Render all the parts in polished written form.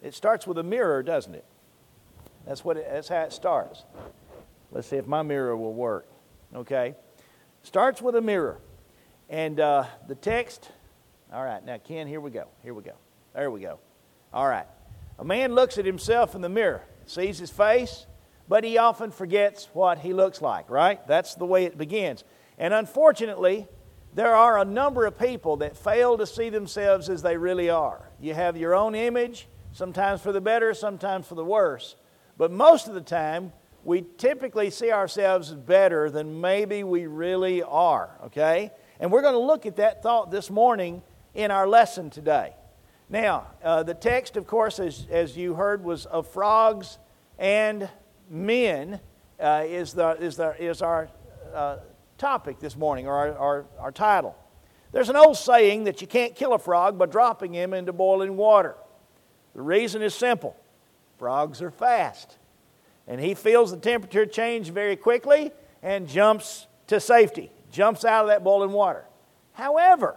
It starts with a mirror, doesn't it? That's how it starts. Let's see if my mirror will work. Okay. Starts with a mirror. And the text, all right, now Ken, here we go. There we go. All right. A man looks at himself in the mirror, sees his face, but he often forgets what he looks like, right? That's the way it begins. And unfortunately, there are a number of people that fail to see themselves as they really are. You have your own image, sometimes for the better, sometimes for the worse. But most of the time, we typically see ourselves as better than maybe we really are, okay? And we're going to look at that thought this morning in our lesson today. Now, the text, of course, as you heard, was of frogs and men is our topic this morning, or our title. There's an old saying that you can't kill a frog by dropping him into boiling water. The reason is simple. Frogs are fast. And he feels the temperature change very quickly and jumps to safety, jumps out of that boiling water. However,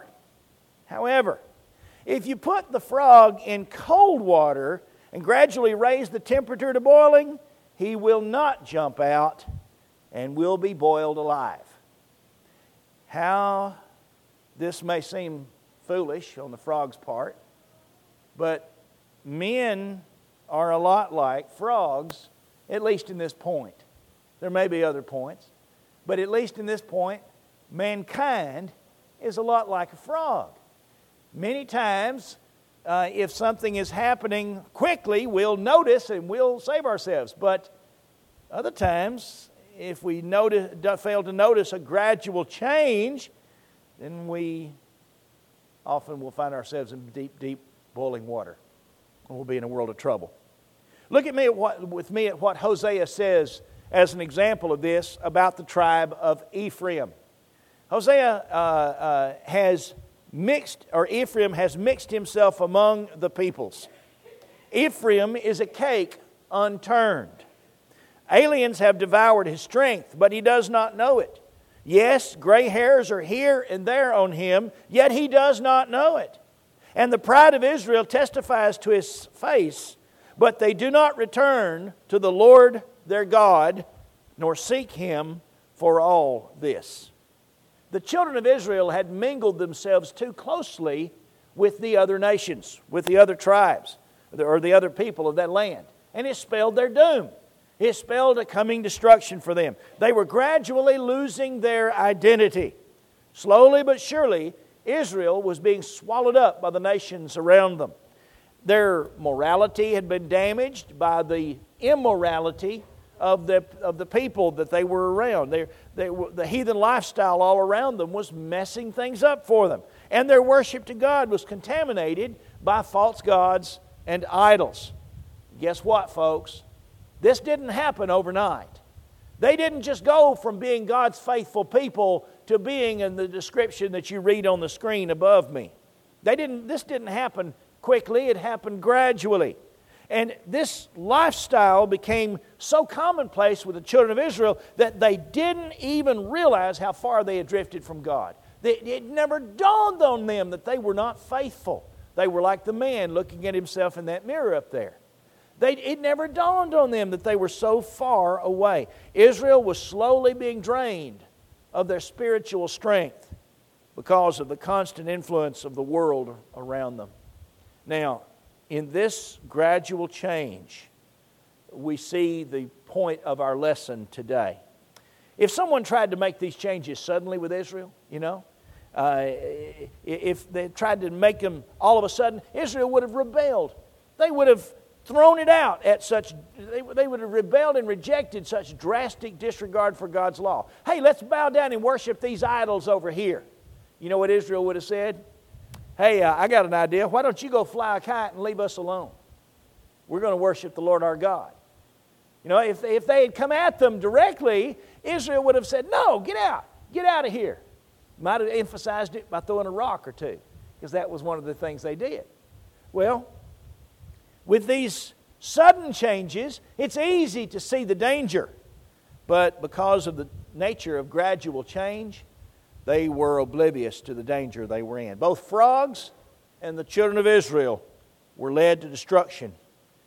if you put the frog in cold water and gradually raise the temperature to boiling, he will not jump out and will be boiled alive. How this may seem foolish on the frog's part, but men are a lot like frogs, at least in this point. There may be other points, but at least in this point, mankind is a lot like a frog. Many times, if something is happening quickly, we'll notice and we'll save ourselves. But other times, if we fail to notice a gradual change, then we often will find ourselves in deep, deep boiling water. And we'll be in a world of trouble. Look with me at what Hosea says as an example of this about the tribe of Ephraim. Ephraim has mixed himself among the peoples. Ephraim is a cake unturned. Aliens have devoured his strength, but he does not know it. Yes, gray hairs are here and there on him, yet he does not know it. And the pride of Israel testifies to his face, but they do not return to the Lord their God, nor seek Him for all this. The children of Israel had mingled themselves too closely with the other nations, with the other tribes, or the other people of that land. And it spelled their doom. It spelled a coming destruction for them. They were gradually losing their identity. Slowly but surely, Israel was being swallowed up by the nations around them. Their morality had been damaged by the immorality of the people that they were around. The heathen lifestyle all around them was messing things up for them. And their worship to God was contaminated by false gods and idols. Guess what, folks? This didn't happen overnight. They didn't just go from being God's faithful people to being in the description that you read on the screen above me. This didn't happen quickly. It happened gradually. And this lifestyle became so commonplace with the children of Israel that they didn't even realize how far they had drifted from God. It never dawned on them that they were not faithful. They were like the man looking at himself in that mirror up there. It never dawned on them that they were so far away. Israel was slowly being drained of their spiritual strength because of the constant influence of the world around them. Now, in this gradual change, we see the point of our lesson today. If someone tried to make these changes suddenly with Israel, if they tried to make them all of a sudden, Israel would have rebelled. They would have thrown it out they would have rebelled and rejected such drastic disregard for God's law. Hey, let's bow down and worship these idols over here. You know what Israel would have said? Hey, I got an idea. Why don't you go fly a kite and leave us alone? We're going to worship the Lord our God. If they had come at them directly, Israel would have said, no, get out of here. Might have emphasized it by throwing a rock or two, because that was one of the things they did. Well, with these sudden changes, it's easy to see the danger. But because of the nature of gradual change, they were oblivious to the danger they were in. Both frogs and the children of Israel were led to destruction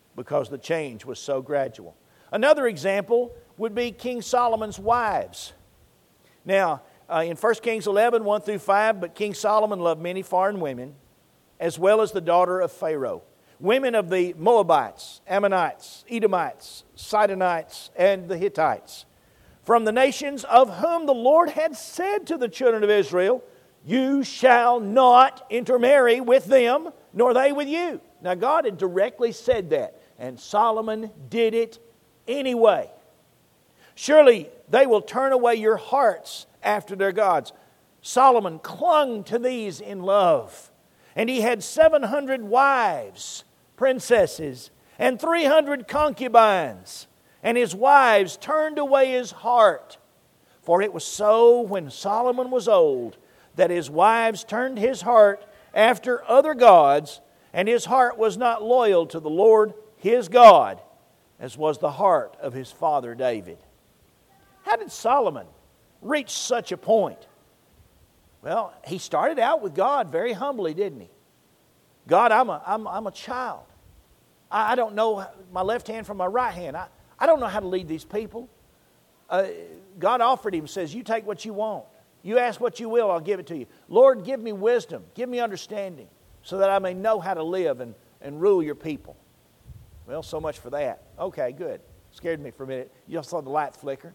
because the change was so gradual. Another example would be King Solomon's wives. Now, in 1 Kings 11, 1 through 5, but King Solomon loved many foreign women, as well as the daughter of Pharaoh, women of the Moabites, Ammonites, Edomites, Sidonites, and the Hittites, from the nations of whom the Lord had said to the children of Israel, you shall not intermarry with them, nor they with you. Now God had directly said that, and Solomon did it anyway. Surely they will turn away your hearts after their gods. Solomon clung to these in love, and he had 700 wives, princesses, and 300 concubines, and his wives turned away his heart. For it was so when Solomon was old, that his wives turned his heart after other gods, and his heart was not loyal to the Lord his God, as was the heart of his father David. How did Solomon reach such a point? Well, he started out with God very humbly, didn't he? God, I'm a child. I don't know my left hand from my right hand. I don't know how to lead these people. God offered him, says, you take what you want. You ask what you will, I'll give it to you. Lord, give me wisdom, give me understanding, so that I may know how to live and rule your people. Well, so much for that. Okay, good. Scared me for a minute. You saw the light flicker.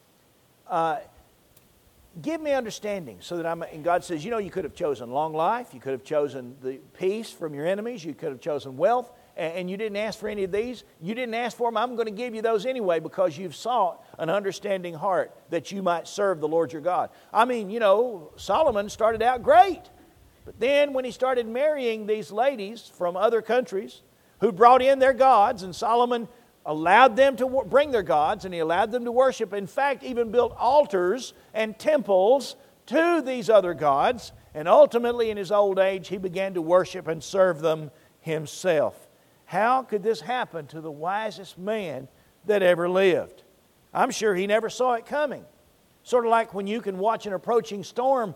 Give me understanding so that and God says, you could have chosen long life. You could have chosen the peace from your enemies. You could have chosen wealth. And you didn't ask for any of these. You didn't ask for them. I'm going to give you those anyway because you've sought an understanding heart that you might serve the Lord your God. I mean, Solomon started out great. But then when he started marrying these ladies from other countries who brought in their gods, and Solomon allowed them to bring their gods, and he allowed them to worship. In fact, even built altars and temples to these other gods. And ultimately, in his old age, he began to worship and serve them himself. How could this happen to the wisest man that ever lived? I'm sure he never saw it coming. Sort of like when you can watch an approaching storm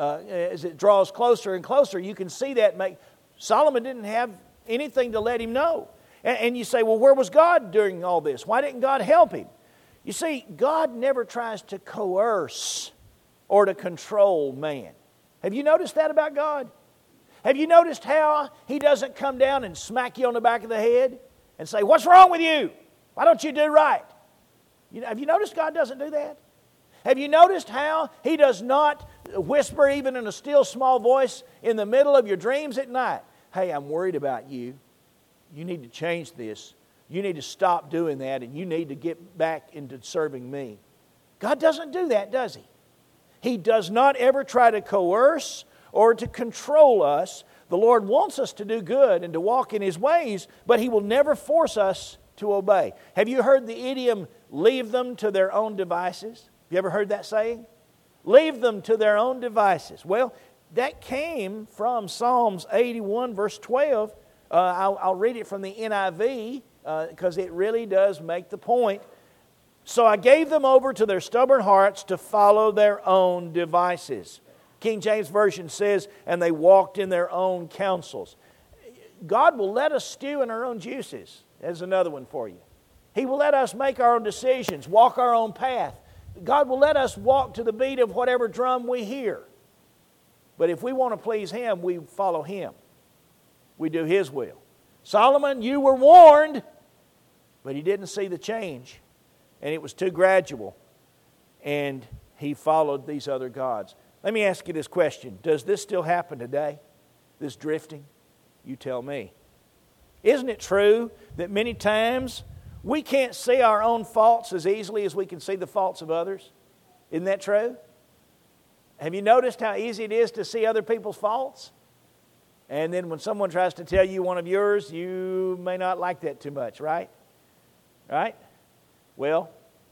as it draws closer and closer, you can see that. Solomon didn't have anything to let him know. And you say, well, where was God during all this? Why didn't God help him? You see, God never tries to coerce or to control man. Have you noticed that about God? Have you noticed how He doesn't come down and smack you on the back of the head and say, what's wrong with you? Why don't you do right? Have you noticed God doesn't do that? Have you noticed how He does not whisper even in a still small voice in the middle of your dreams at night? Hey, I'm worried about you. You need to change this. You need to stop doing that, and you need to get back into serving me. God doesn't do that, does He? He does not ever try to coerce or to control us. The Lord wants us to do good and to walk in His ways, but He will never force us to obey. Have you heard the idiom, leave them to their own devices? Have you ever heard that saying? Leave them to their own devices. Well, that came from Psalms 81, verse 12. I'll read it from the NIV because it really does make the point. So I gave them over to their stubborn hearts to follow their own devices. King James Version says, and they walked in their own counsels. God will let us stew in our own juices. There's another one for you. He will let us make our own decisions, walk our own path. God will let us walk to the beat of whatever drum we hear. But if we want to please Him, we follow Him. We do His will. Solomon, you were warned, but he didn't see the change. And it was too gradual. And he followed these other gods. Let me ask you this question. Does this still happen today? This drifting? You tell me. Isn't it true that many times we can't see our own faults as easily as we can see the faults of others? Isn't that true? Have you noticed how easy it is to see other people's faults? And then when someone tries to tell you one of yours, you may not like that too much, right? Right? Well,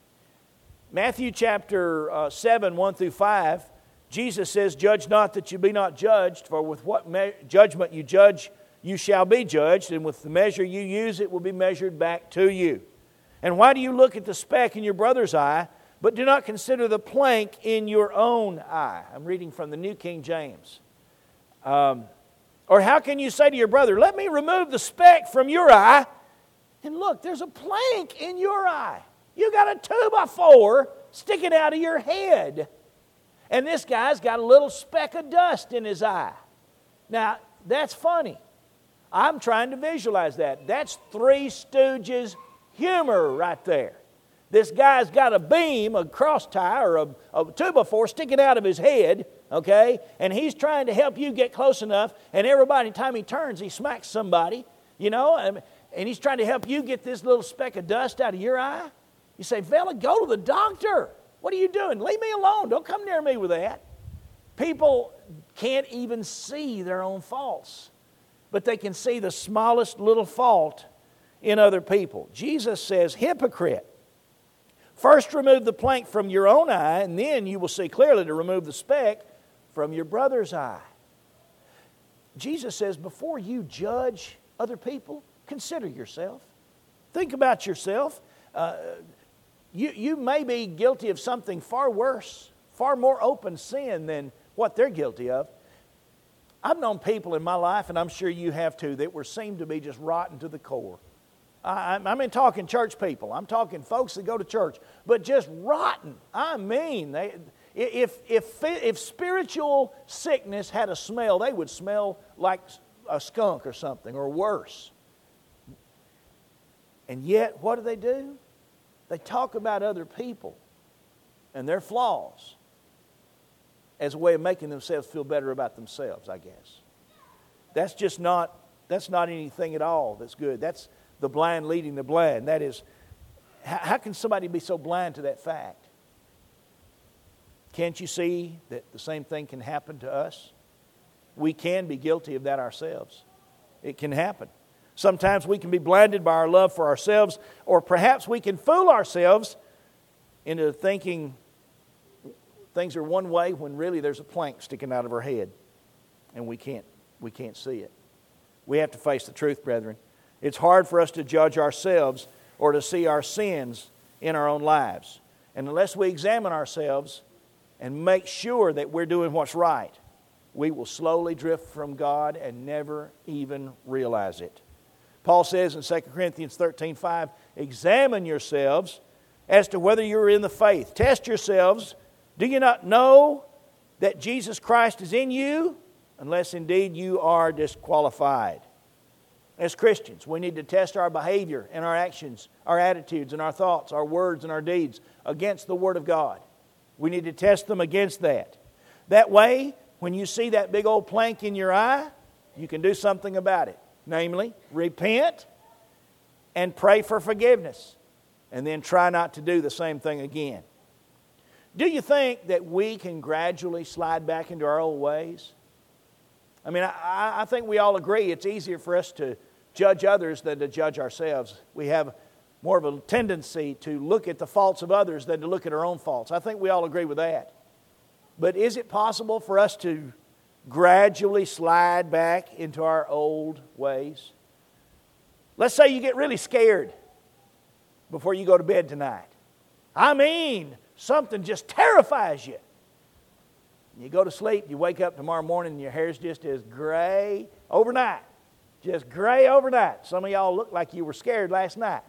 Matthew chapter 7, 1 through 5, Jesus says, judge not that you be not judged, for with what judgment you judge, you shall be judged, and with the measure you use, it will be measured back to you. And why do you look at the speck in your brother's eye, but do not consider the plank in your own eye? I'm reading from the New King James. Or how can you say to your brother, let me remove the speck from your eye, And look, there's a plank in your eye. You got a 2x4 sticking out of your head. And this guy's got a little speck of dust in his eye. Now, that's funny. I'm trying to visualize that. That's Three Stooges humor right there. This guy's got a beam, a cross tie, or a 2x4 sticking out of his head, okay? And he's trying to help you get close enough, and every time he turns, he smacks somebody, you know? And he's trying to help you get this little speck of dust out of your eye. You say, fella, go to the doctor. What are you doing? Leave me alone. Don't come near me with that. People can't even see their own faults, but they can see the smallest little fault in other people. Jesus says, hypocrite, first remove the plank from your own eye, and then you will see clearly to remove the speck from your brother's eye. Jesus says, before you judge other people, consider yourself. Think about yourself. You may be guilty of something far worse, far more open sin than what they're guilty of. I've known people in my life, and I'm sure you have too, that seemed to be just rotten to the core. I'm talking church people. I'm talking folks that go to church, but just rotten. I mean, if spiritual sickness had a smell, they would smell like a skunk or something, or worse. And yet, what do? They talk about other people and their flaws as a way of making themselves feel better about themselves, I guess. That's not anything at all that's good. That's the blind leading the blind. That is, how can somebody be so blind to that fact? Can't you see that the same thing can happen to us? We can be guilty of that ourselves. It can happen. Sometimes we can be blinded by our love for ourselves, or perhaps we can fool ourselves into thinking things are one way when really there's a plank sticking out of our head, and we can't see it. We have to face the truth, brethren. It's hard for us to judge ourselves or to see our sins in our own lives. And unless we examine ourselves and make sure that we're doing what's right, we will slowly drift from God and never even realize it. Paul says in 2 Corinthians 13:5, examine yourselves as to whether you're in the faith. Test yourselves. Do you not know that Jesus Christ is in you? Unless indeed you are disqualified. As Christians, we need to test our behavior and our actions, our attitudes and our thoughts, our words and our deeds against the Word of God. We need to test them against that. That way, when you see that big old plank in your eye, you can do something about it. Namely, repent and pray for forgiveness. And then try not to do the same thing again. Do you think that we can gradually slide back into our old ways? I mean, I think we all agree it's easier for us to judge others than to judge ourselves. We have more of a tendency to look at the faults of others than to look at our own faults. I think we all agree with that. But is it possible for us to gradually slide back into our old ways? Let's say you get really scared before you go to bed tonight. I mean, something just terrifies you. You go to sleep, you wake up tomorrow morning and your hair's just as gray overnight. Just gray overnight. Some of y'all look like you were scared last night.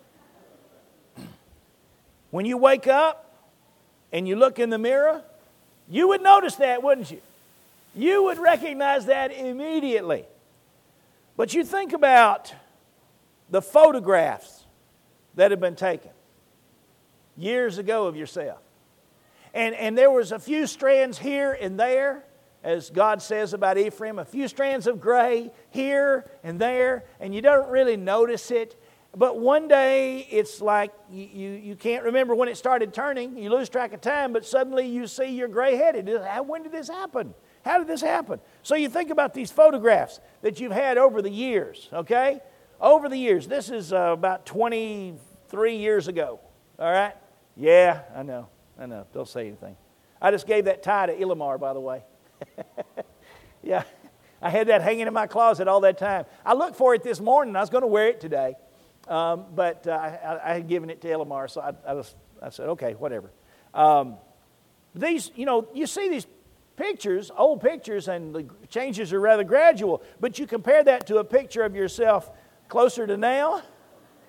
When you wake up and you look in the mirror, you would notice that, wouldn't you? You would recognize that immediately. But you think about the photographs that have been taken years ago of yourself. And there was a few strands here and there, as God says about Ephraim, a few strands of gray here and there, and you don't really notice it. But one day, it's like you can't remember when it started turning. You lose track of time, but suddenly you see you're gray-headed. When did this happen? How did this happen? So you think about these photographs that you've had over the years, okay? Over the years. This is about 23 years ago, all right? Yeah, I know. Don't say anything. I just gave that tie to Ilamar, by the way. Yeah, I had that hanging in my closet all that time. I looked for it this morning. I was going to wear it today, but I had given it to Ilamar, so I said, okay, whatever. These, you see these pictures, old pictures, and the changes are rather gradual. But you compare that to a picture of yourself closer to now,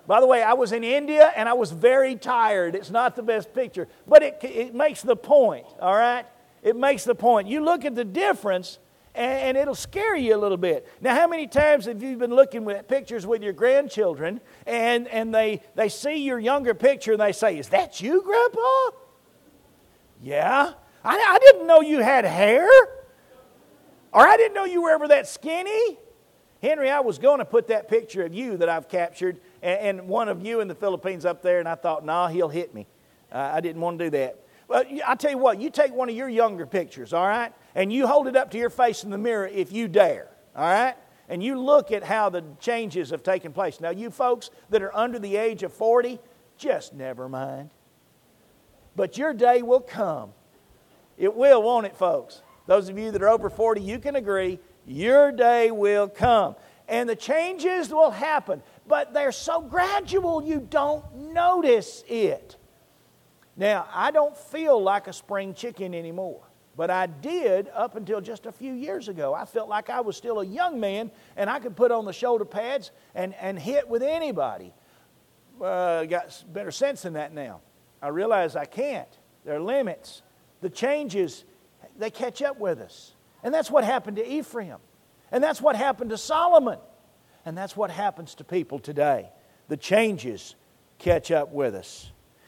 By the way, I was in India and I was very tired. It's not the best picture, but it makes the point, all right? It makes the point. You look at the difference and it'll scare you a little bit. Now, how many times have you been looking at pictures with your grandchildren and they see your younger picture and they say, "Is that you, Grandpa?" "Yeah. I didn't know you had hair." Or, "I didn't know you were ever that skinny." Henry, I was going to put that picture of you that I've captured and one of you in the Philippines up there, and I thought, "Nah, he'll hit me." I didn't want to do that. But I'll tell you what, you take one of your younger pictures, all right, and you hold it up to your face in the mirror if you dare, all right? And you look at how the changes have taken place. Now, you folks that are under the age of 40, just never mind. But your day will come. It will, won't it, folks? Those of you that are over 40, you can agree, your day will come. And the changes will happen, but they're so gradual you don't notice it. Now, I don't feel like a spring chicken anymore, but I did up until just a few years ago. I felt like I was still a young man, and I could put on the shoulder pads and hit with anybody. Got better sense than that now. I realize I can't. There are limits. The changes, they catch up with us. And that's what happened to Ephraim. And that's what happened to Solomon. And that's what happens to people today. The changes catch up with us.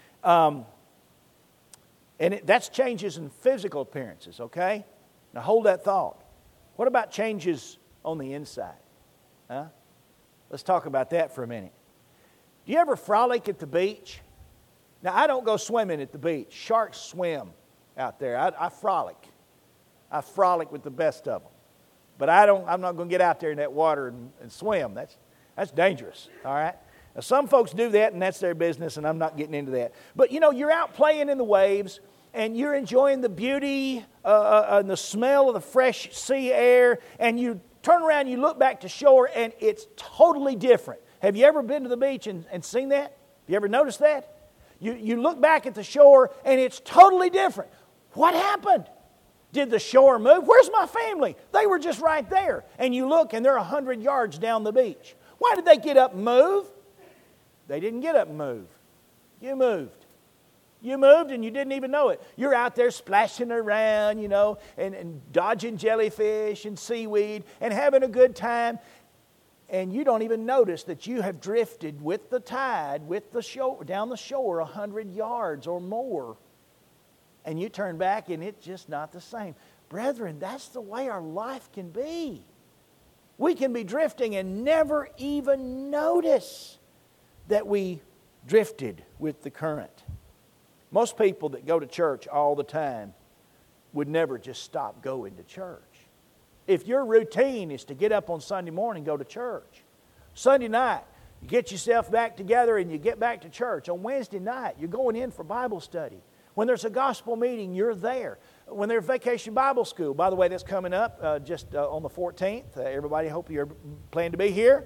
That's changes in physical appearances, okay? Now hold that thought. What about changes on the inside? Huh? Let's talk about that for a minute. Do you ever frolic at the beach? Now, I don't go swimming at the beach. Sharks swim out there. I frolic. I frolic with the best of them. But I'm not going to get out there in that water and swim. That's dangerous, all right? Now, some folks do that, and that's their business, and I'm not getting into that. But, you're out playing in the waves, and you're enjoying the beauty and the smell of the fresh sea air, and you turn around, you look back to shore, and it's totally different. Have you ever been to the beach and seen that? Have you ever noticed that? You look back at the shore, and it's totally different. What happened? Did the shore move? Where's my family? They were just right there. And you look, and they're 100 yards down the beach. Why did they get up and move? They didn't get up and move. You moved. You moved and you didn't even know it. You're out there splashing around, and dodging jellyfish and seaweed and having a good time. And you don't even notice that you have drifted with the tide, with the shore, down the shore 100 yards or more. And you turn back and it's just not the same. Brethren, that's the way our life can be. We can be drifting and never even notice that we drifted with the current. Most people that go to church all the time would never just stop going to church. If your routine is to get up on Sunday morning and go to church, Sunday night, you get yourself back together and you get back to church. On Wednesday night, you're going in for Bible study. When there's a gospel meeting, you're there. When there's Vacation Bible School, by the way, that's coming up just on the 14th. Everybody, hope you're planning to be here.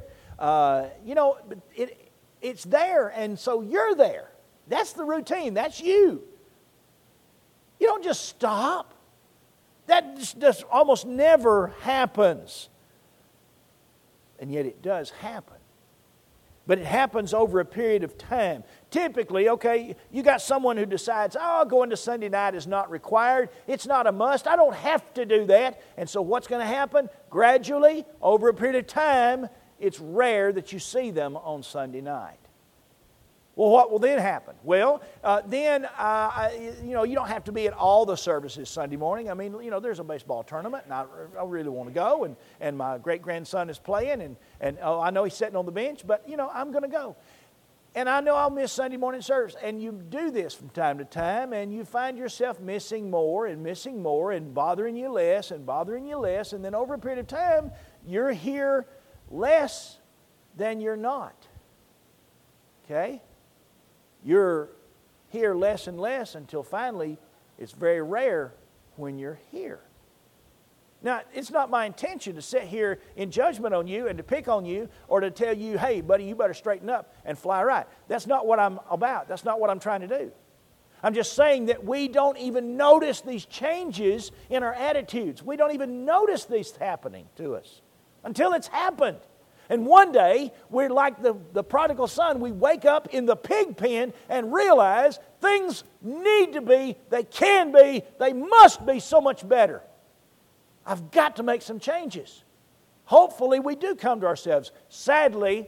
It's there, and so you're there. That's the routine. That's you. You don't just stop. That just almost never happens. And yet it does happen. But it happens over a period of time. Typically, okay, you got someone who decides, going to Sunday night is not required. It's not a must. I don't have to do that. And so what's going to happen? Gradually, over a period of time, it's rare that you see them on Sunday night. Well, what will then happen? Well, then you don't have to be at all the services Sunday morning. I mean, there's a baseball tournament, and I really want to go, and my great-grandson is playing, and I know he's sitting on the bench, but, I'm going to go. And I know I'll miss Sunday morning service. And you do this from time to time, and you find yourself missing more, and bothering you less, and then over a period of time, you're here less than you're not. Okay? You're here less and less until finally it's very rare when you're here. Now, it's not my intention to sit here in judgment on you and to pick on you or to tell you, hey, buddy, you better straighten up and fly right. That's not what I'm about. That's not what I'm trying to do. I'm just saying that we don't even notice these changes in our attitudes. We don't even notice these happening to us until it's happened. And one day, we're like the prodigal son. We wake up in the pig pen and realize things need to be, they can be, they must be so much better. I've got to make some changes. Hopefully we do come to ourselves. Sadly,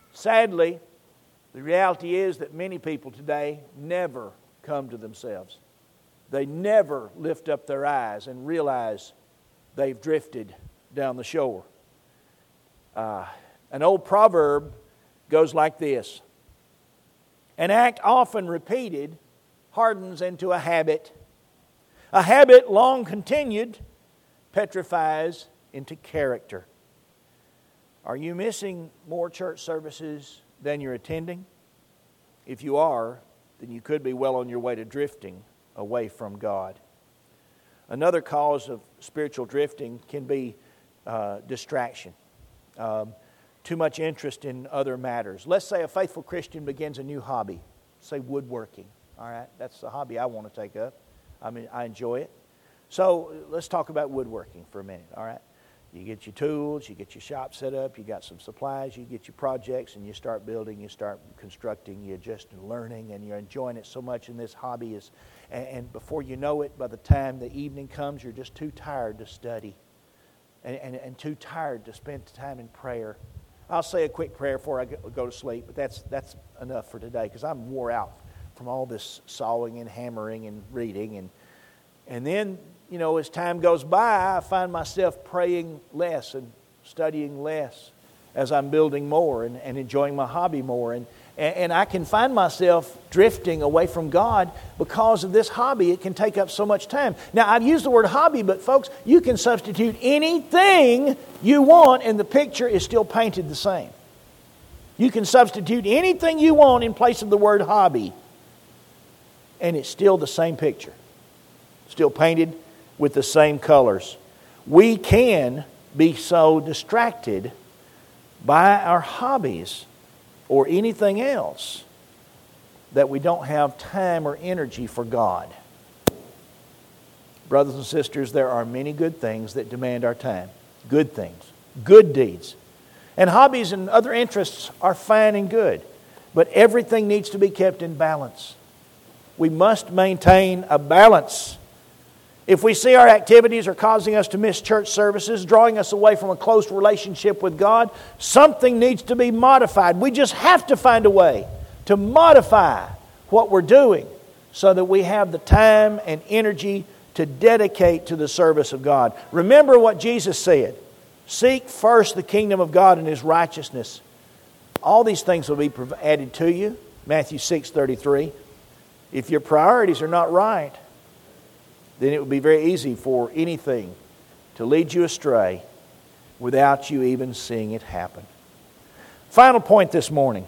the reality is that many people today never come to themselves. They never lift up their eyes and realize they've drifted down the shore. An old proverb goes like this: an act often repeated hardens into a habit. A habit long continued petrifies into character. Are you missing more church services than you're attending? If you are, then you could be well on your way to drifting away from God. Another cause of spiritual drifting can be distraction. Too much interest in other matters. Let's say a faithful Christian begins a new hobby, say woodworking. All right, that's the hobby I want to take up. I enjoy it. So let's talk about woodworking for a minute. All right, you get your tools, you get your shop set up, you got some supplies, you get your projects, and you start building, you start constructing, you're just learning, and you're enjoying it so much. And this hobby is, and before you know it, by the time the evening comes, you're just too tired to study, and too tired to spend time in prayer. I'll say a quick prayer before I go to sleep, but that's enough for today because I'm wore out from all this sawing and hammering and reading. And then, as time goes by, I find myself praying less and studying less as I'm building more and enjoying my hobby more. And I can find myself drifting away from God because of this hobby. It can take up so much time. Now, I've used the word hobby, but folks, you can substitute anything you want and the picture is still painted the same. You can substitute anything you want in place of the word hobby, and it's still the same picture. Still painted with the same colors. We can be so distracted by our hobbies or anything else that we don't have time or energy for God. Brothers and sisters, there are many good things that demand our time. Good things. Good deeds. And hobbies and other interests are fine and good. But everything needs to be kept in balance. We must maintain a balance. If we see our activities are causing us to miss church services, drawing us away from a close relationship with God, something needs to be modified. We just have to find a way to modify what we're doing so that we have the time and energy to dedicate to the service of God. Remember what Jesus said: seek first the kingdom of God and His righteousness. All these things will be added to you. Matthew 6:33. If your priorities are not right, then it would be very easy for anything to lead you astray without you even seeing it happen. Final point this morning.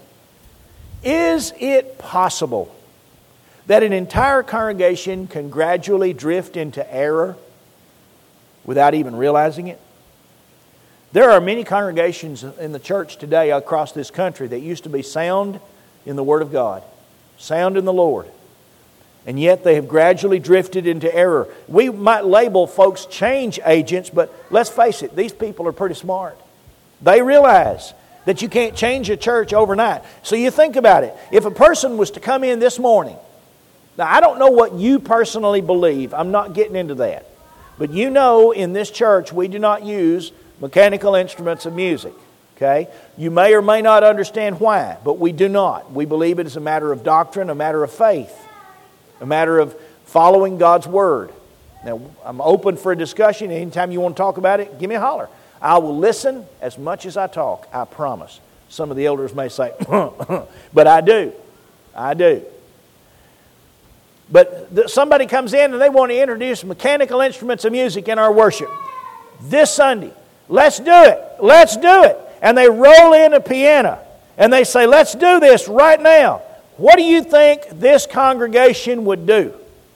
Is it possible that an entire congregation can gradually drift into error without even realizing it? There are many congregations in the church today across this country that used to be sound in the Word of God, sound in the Lord. And yet they have gradually drifted into error. We might label folks change agents, but let's face it, these people are pretty smart. They realize that you can't change a church overnight. So you think about it. If a person was to come in this morning, now I don't know what you personally believe. I'm not getting into that. But you know in this church we do not use mechanical instruments of music. Okay? You may or may not understand why, but we do not. We believe it is a matter of doctrine, a matter of faith. A matter of following God's Word. Now, I'm open for a discussion. Anytime you want to talk about it, give me a holler. I will listen as much as I talk, I promise. Some of the elders may say, but I do. I do. But somebody comes in and they want to introduce mechanical instruments of music in our worship. This Sunday, let's do it. Let's do it. And they roll in a piano and they say, let's do this right now. What do you think this congregation would do?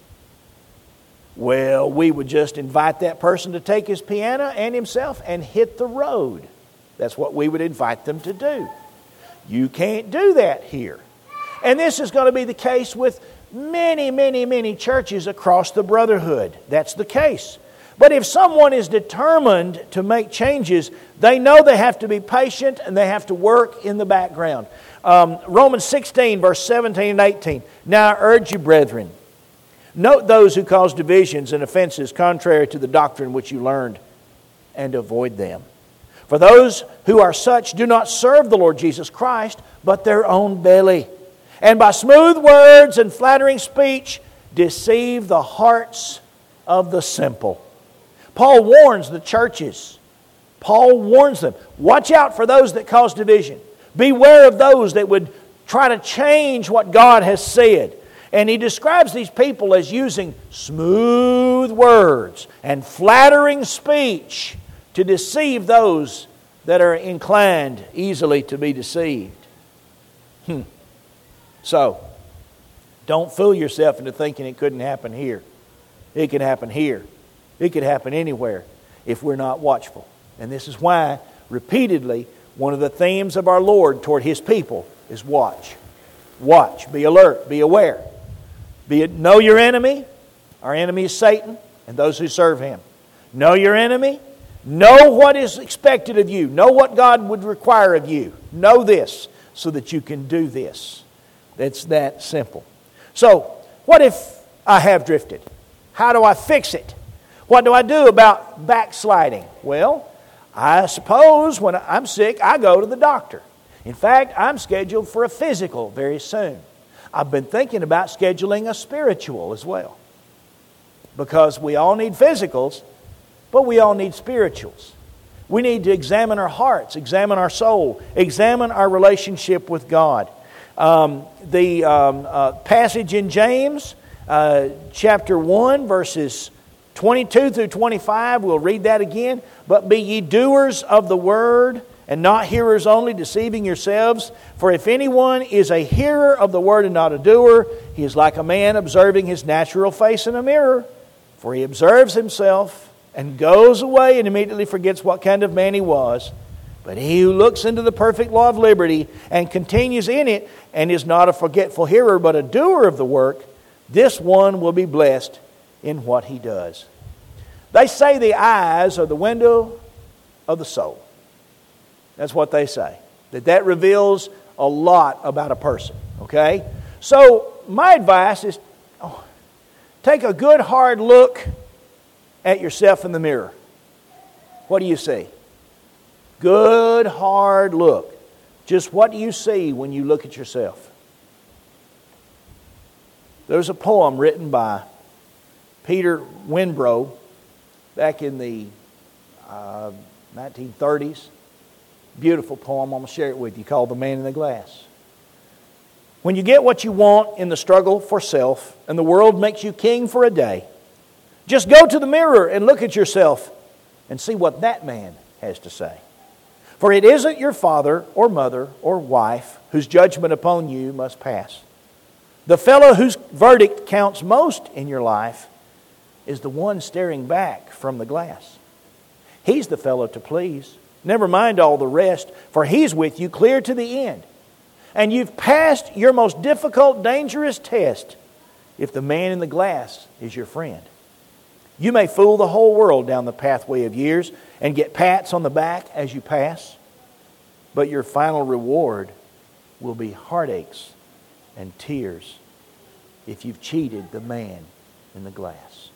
Well, we would just invite that person to take his piano and himself and hit the road. That's what we would invite them to do. You can't do that here. And this is going to be the case with many, many, many churches across the brotherhood. That's the case. But if someone is determined to make changes, they know they have to be patient and they have to work in the background. Romans 16, verse 17 and 18. Now I urge you, brethren, note those who cause divisions and offenses contrary to the doctrine which you learned, and avoid them. For those who are such do not serve the Lord Jesus Christ, but their own belly. And by smooth words and flattering speech deceive the hearts of the simple. Paul warns the churches. Paul warns them. Watch out for those that cause division. Beware of those that would try to change what God has said. And he describes these people as using smooth words and flattering speech to deceive those that are inclined easily to be deceived. So, don't fool yourself into thinking it couldn't happen here. It can happen here. It could happen anywhere if we're not watchful. And this is why, repeatedly, one of the themes of our Lord toward His people is watch. Watch. Be alert. Be aware. Know your enemy. Our enemy is Satan and those who serve him. Know your enemy. Know what is expected of you. Know what God would require of you. Know this so that you can do this. It's that simple. So, what if I have drifted? How do I fix it? What do I do about backsliding? Well, I suppose when I'm sick, I go to the doctor. In fact, I'm scheduled for a physical very soon. I've been thinking about scheduling a spiritual as well. Because we all need physicals, but we all need spirituals. We need to examine our hearts, examine our soul, examine our relationship with God. The passage in James, chapter 1, verses 22 through 25, we'll read that again. But be ye doers of the word, and not hearers only, deceiving yourselves. For if anyone is a hearer of the word and not a doer, he is like a man observing his natural face in a mirror. For he observes himself and goes away and immediately forgets what kind of man he was. But he who looks into the perfect law of liberty and continues in it, and is not a forgetful hearer, but a doer of the work, this one will be blessed in what he does. They say the eyes are the window of the soul. That's what they say. That reveals a lot about a person. Okay? So my advice is take a good hard look at yourself in the mirror. What do you see? Good hard look. Just what do you see when you look at yourself? There's a poem written by Peter Winbrow back in the 1930s. Beautiful poem. I'm going to share it with you, called The Man in the Glass. When you get what you want in the struggle for self and the world makes you king for a day, just go to the mirror and look at yourself and see what that man has to say. For it isn't your father or mother or wife whose judgment upon you must pass. The fellow whose verdict counts most in your life is the one staring back from the glass. He's the fellow to please. Never mind all the rest, for he's with you clear to the end. And you've passed your most difficult, dangerous test if the man in the glass is your friend. You may fool the whole world down the pathway of years and get pats on the back as you pass, but your final reward will be heartaches and tears if you've cheated the man in the glass.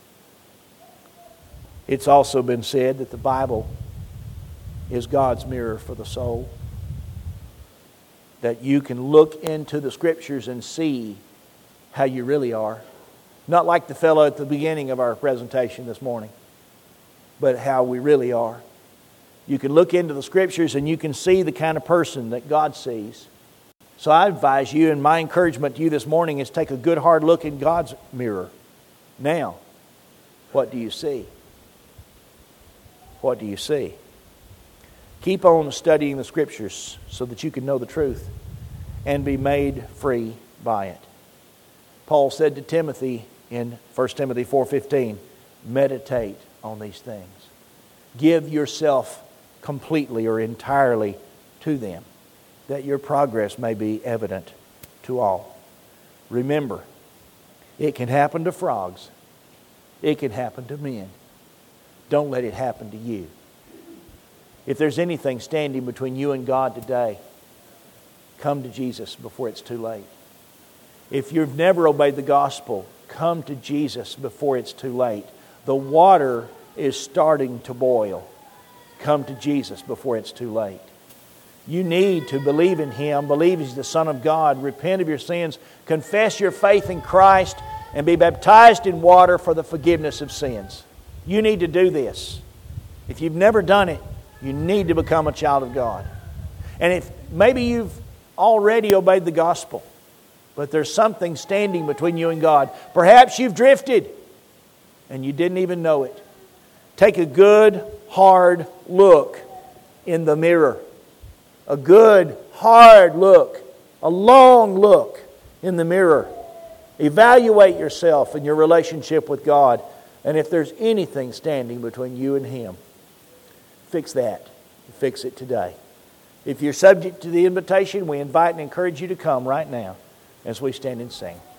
It's also been said that the Bible is God's mirror for the soul. That you can look into the Scriptures and see how you really are. Not like the fellow at the beginning of our presentation this morning, but how we really are. You can look into the Scriptures and you can see the kind of person that God sees. So I advise you, and my encouragement to you this morning is take a good hard look in God's mirror. Now, what do you see? What do you see? Keep on studying the Scriptures so that you can know the truth and be made free by it. Paul said to Timothy in 1 Timothy 4:15, meditate on these things. Give yourself completely or entirely to them, that your progress may be evident to all. Remember, it can happen to frogs. It can happen to men. Don't let it happen to you. If there's anything standing between you and God today, come to Jesus before it's too late. If you've never obeyed the gospel, come to Jesus before it's too late. The water is starting to boil. Come to Jesus before it's too late. You need to believe in Him, believe He's the Son of God, repent of your sins, confess your faith in Christ, and be baptized in water for the forgiveness of sins. You need to do this. If you've never done it, you need to become a child of God. And if maybe you've already obeyed the gospel, but there's something standing between you and God. Perhaps you've drifted and you didn't even know it. Take a good, hard look in the mirror. A good, hard look. A long look in the mirror. Evaluate yourself and your relationship with God. And if there's anything standing between you and Him, fix that. Fix it today. If you're subject to the invitation, we invite and encourage you to come right now as we stand and sing.